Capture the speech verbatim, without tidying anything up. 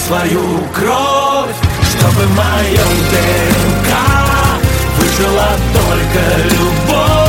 свою кровь, чтобы в моем ДНК выжила только любовь.